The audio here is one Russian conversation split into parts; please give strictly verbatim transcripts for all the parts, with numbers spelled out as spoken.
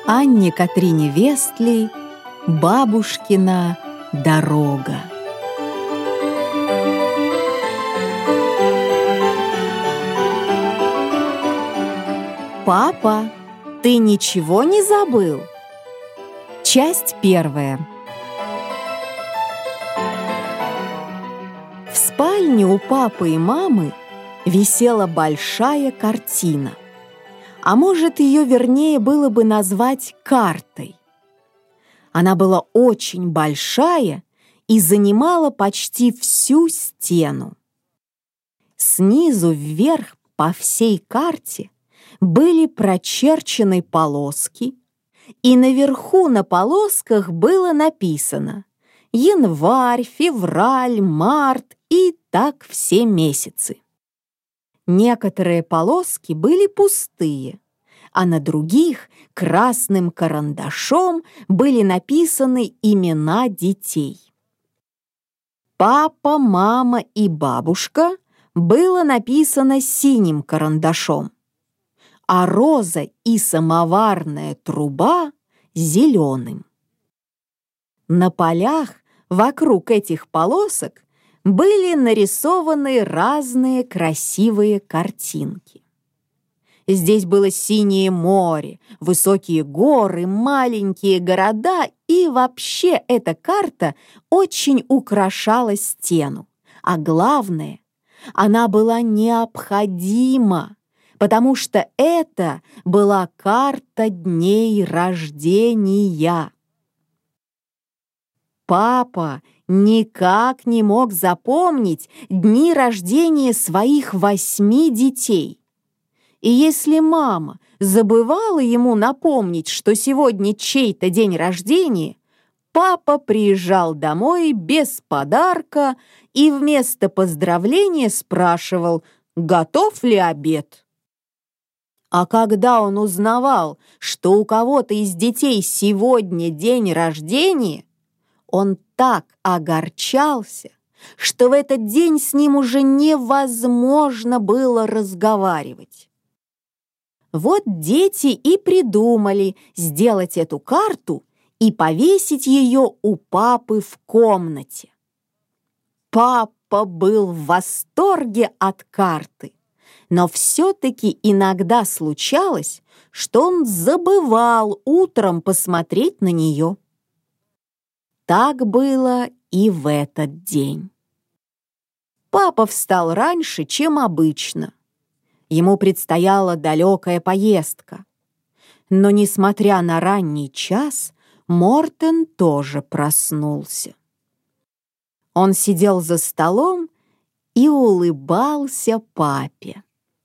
Анне Катрине Вестлей «Бабушкина дорога». Папа, ты ничего не забыл? Часть первая. В спальне у папы и мамы висела большая картина. А может, ее вернее было бы назвать картой. Она была очень большая и занимала почти всю стену. Снизу вверх по всей карте были прочерчены полоски, и наверху на полосках было написано январь, февраль, март и так все месяцы. Некоторые полоски были пустые, а на других красным карандашом были написаны имена детей. Папа, мама и бабушка было написано синим карандашом, а роза и самоварная труба — зеленым. На полях вокруг этих полосок были нарисованы разные красивые картинки. Здесь было синее море, высокие горы, маленькие города, и вообще эта карта очень украшала стену. А главное, она была необходима, потому что это была карта дней рождения. Папа никак не мог запомнить дни рождения своих восьми детей. И если мама забывала ему напомнить, что сегодня чей-то день рождения, папа приезжал домой без подарка и вместо поздравления спрашивал, готов ли обед. А когда он узнавал, что у кого-то из детей сегодня день рождения, он так огорчался, что в этот день с ним уже невозможно было разговаривать. Вот дети и придумали сделать эту карту и повесить ее у папы в комнате. Папа был в восторге от карты, но все-таки иногда случалось, что он забывал утром посмотреть на нее. Так было и в этот день. Папа встал раньше, чем обычно. Ему предстояла далекая поездка. Но, несмотря на ранний час, Мортен тоже проснулся. Он сидел за столом и улыбался папе.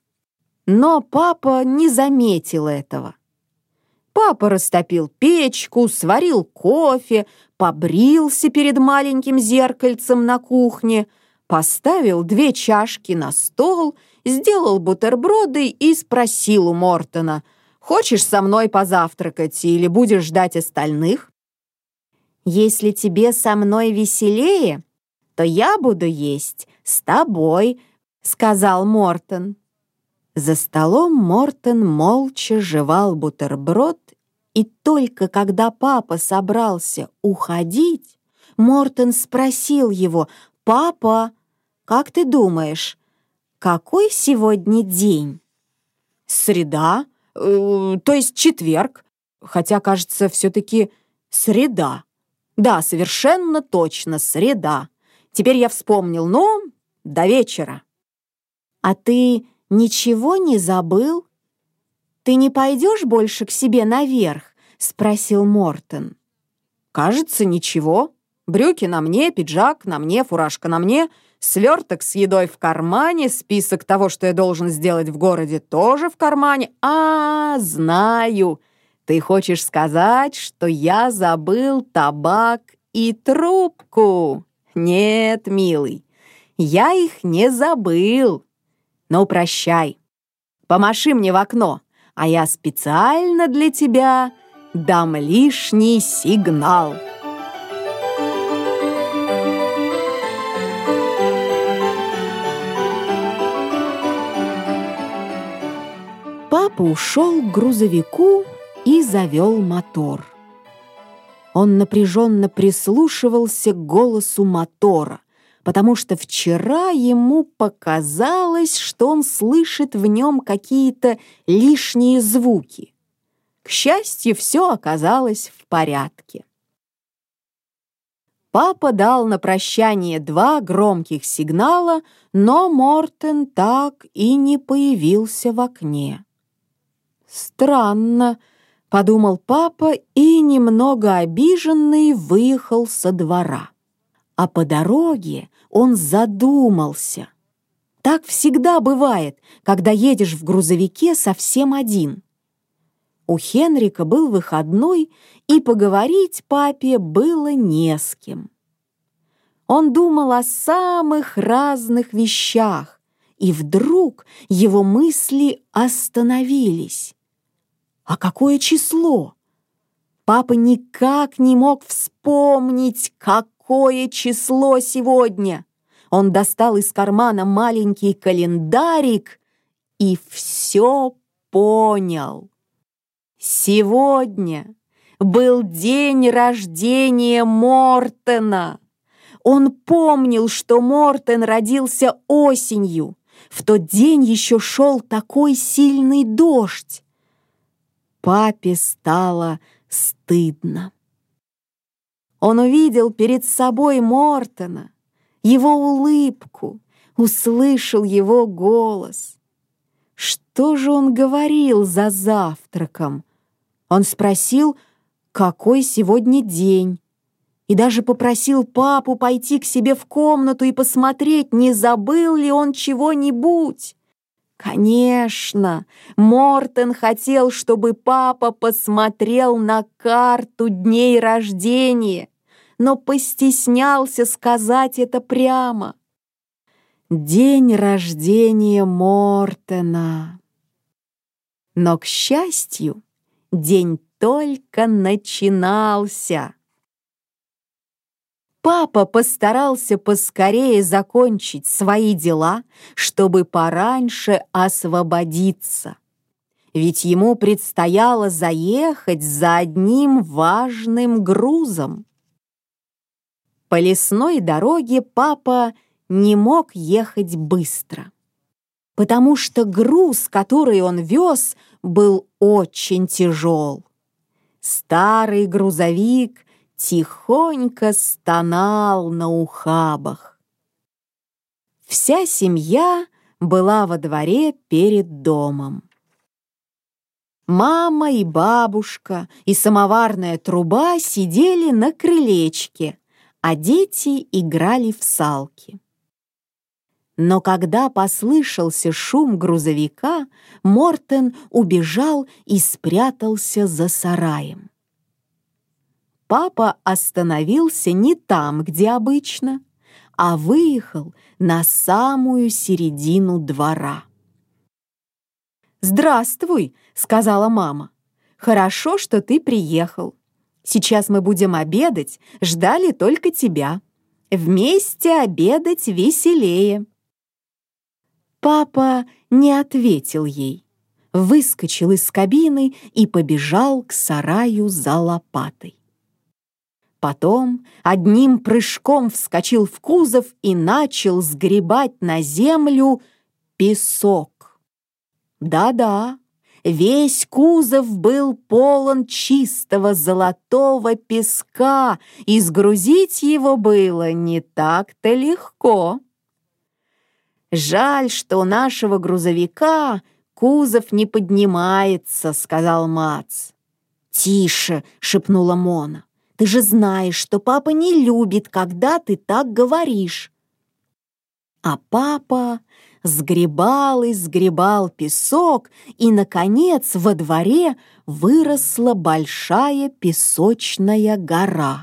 Но папа не заметил этого. Папа растопил печку, сварил кофе, побрился перед маленьким зеркальцем на кухне, поставил две чашки на стол, сделал бутерброды и спросил у Мортена: «Хочешь со мной позавтракать или будешь ждать остальных?» «Если тебе со мной веселее, то я буду есть с тобой», — сказал Мортен. За столом Мортен молча жевал бутерброд, и только когда папа собрался уходить, Мортен спросил его: «Папа, как ты думаешь, какой сегодня день?» «Среда, э, то есть четверг, хотя, кажется, все-таки среда. Да, совершенно точно, среда. Теперь я вспомнил, но до вечера». «А ты ничего не забыл? Ты не пойдешь больше к себе наверх?» — спросил Мортен. «Кажется, ничего. Брюки на мне, пиджак на мне, фуражка на мне, сверток с едой в кармане, список того, что я должен сделать в городе, тоже в кармане. А, знаю, ты хочешь сказать, что я забыл табак и трубку? Нет, милый, я их не забыл. Но прощай, помаши мне в окно, а я специально для тебя дам лишний сигнал». Папа ушел к грузовику и завел мотор. Он напряженно прислушивался к голосу мотора, потому что вчера ему показалось, что он слышит в нем какие-то лишние звуки. К счастью, все оказалось в порядке. Папа дал на прощание два громких сигнала, но Мортен так и не появился в окне. «Странно», — подумал папа и, немного обиженный, выехал со двора. А по дороге он задумался. Так всегда бывает, когда едешь в грузовике совсем один. У Хенрика был выходной, и поговорить папе было не с кем. Он думал о самых разных вещах, и вдруг его мысли остановились. А какое число? Папа никак не мог вспомнить, какое число сегодня. Он достал из кармана маленький календарик и все понял. Сегодня был день рождения Мортена. Он помнил, что Мортен родился осенью. В тот день еще шел такой сильный дождь. Папе стало стыдно. Он увидел перед собой Мортена, его улыбку, услышал его голос. Что же он говорил за завтраком? Он спросил, какой сегодня день, и даже попросил папу пойти к себе в комнату и посмотреть, не забыл ли он чего-нибудь. Конечно, Мортен хотел, чтобы папа посмотрел на карту дней рождения, но постеснялся сказать это прямо. День рождения Мортена. Но, к счастью, день только начинался. Папа постарался поскорее закончить свои дела, чтобы пораньше освободиться. Ведь ему предстояло заехать за одним важным грузом. По лесной дороге папа не мог ехать быстро, потому что груз, который он вез, был очень тяжел. Старый грузовик тихонько стонал на ухабах. Вся семья была во дворе перед домом. Мама и бабушка и самоварная труба сидели на крылечке, а дети играли в салки. Но когда послышался шум грузовика, Мортен убежал и спрятался за сараем. Папа остановился не там, где обычно, а выехал на самую середину двора. «Здравствуй», — сказала мама. «Хорошо, что ты приехал. Сейчас мы будем обедать, ждали только тебя. Вместе обедать веселее». Папа не ответил ей, выскочил из кабины и побежал к сараю за лопатой. Потом одним прыжком вскочил в кузов и начал сгребать на землю песок. Да-да, весь кузов был полон чистого золотого песка, и сгрузить его было не так-то легко. «Жаль, что у нашего грузовика кузов не поднимается», — сказал Мац. «Тише», — шепнула Мона. «Ты же знаешь, что папа не любит, когда ты так говоришь». А папа сгребал и сгребал песок, и, наконец, во дворе выросла большая песочная гора.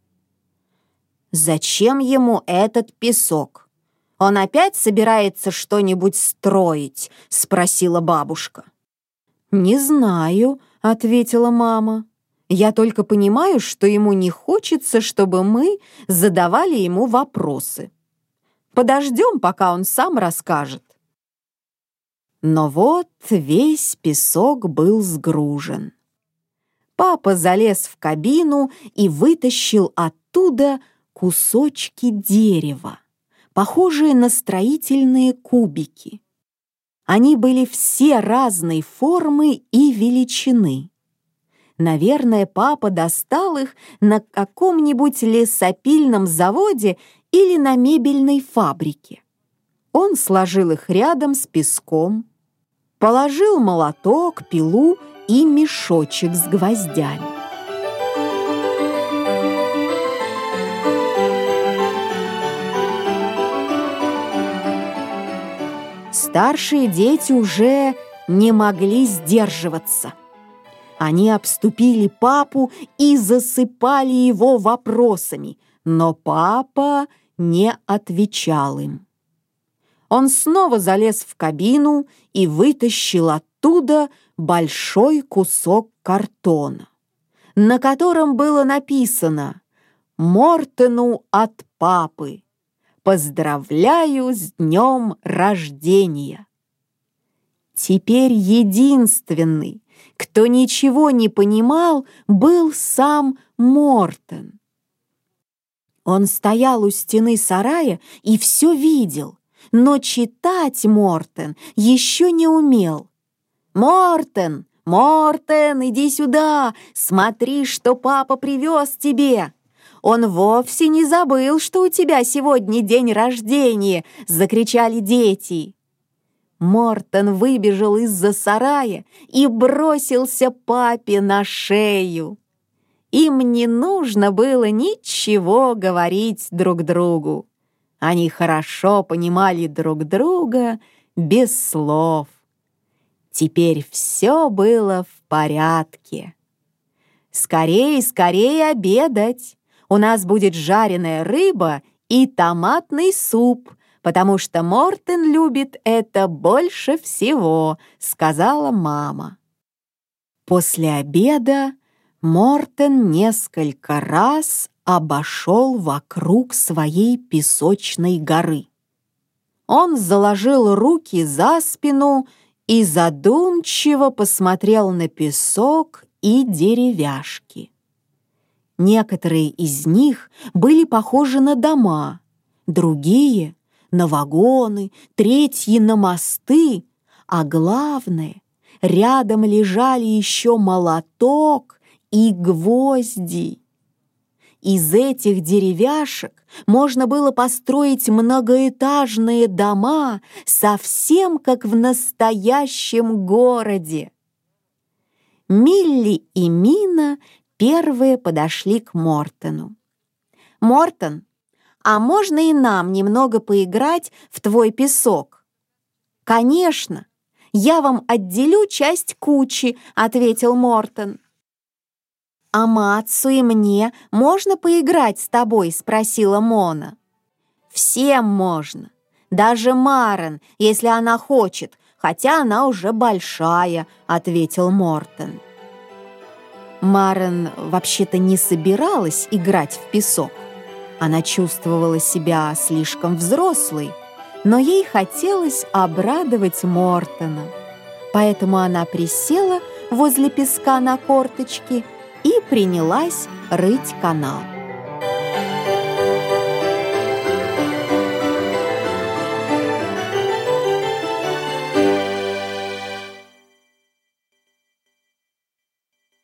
«Зачем ему этот песок? Он опять собирается что-нибудь строить?» — спросила бабушка. «Не знаю», — ответила мама. «Я только понимаю, что ему не хочется, чтобы мы задавали ему вопросы. Подождем, пока он сам расскажет». Но вот весь песок был сгружен. Папа залез в кабину и вытащил оттуда кусочки дерева, похожие на строительные кубики. Они были все разной формы и величины. Наверное, папа достал их на каком-нибудь лесопильном заводе или на мебельной фабрике. Он сложил их рядом с песком, положил молоток, пилу и мешочек с гвоздями. Старшие дети уже не могли сдерживаться. Они обступили папу и засыпали его вопросами, но папа не отвечал им. Он снова залез в кабину и вытащил оттуда большой кусок картона, на котором было написано «Мортену от папы. Поздравляю с днем рождения!» Теперь единственный, кто ничего не понимал, был сам Мортен. Он стоял у стены сарая и все видел, но читать Мортен еще не умел. «Мортен, Мортен, иди сюда, смотри, что папа привез тебе!» «Он вовсе не забыл, что у тебя сегодня день рождения!» — закричали дети. Мортен выбежал из-за сарая и бросился папе на шею. Им не нужно было ничего говорить друг другу. Они хорошо понимали друг друга без слов. Теперь все было в порядке. «Скорее, скорее обедать! У нас будет жареная рыба и томатный суп, потому что Мортен любит это больше всего», — сказала мама. После обеда Мортен несколько раз обошел вокруг своей песочной горы. Он заложил руки за спину и задумчиво посмотрел на песок и деревяшки. Некоторые из них были похожи на дома, другие — на вагоны, третьи — на мосты, а главное, рядом лежали еще молоток и гвозди. Из этих деревяшек можно было построить многоэтажные дома, совсем как в настоящем городе. Милли и Мина первые подошли к Мортену. «Мортен, а можно и нам немного поиграть в твой песок?» «Конечно, я вам отделю часть кучи», — ответил Мортен. «А Мацу и мне можно поиграть с тобой?» — спросила Мона. «Всем можно, даже Марен, если она хочет, хотя она уже большая», — ответил Мортен. Марен вообще-то не собиралась играть в песок. Она чувствовала себя слишком взрослой, но ей хотелось обрадовать Мортена. Поэтому она присела возле песка на корточки и принялась рыть канал.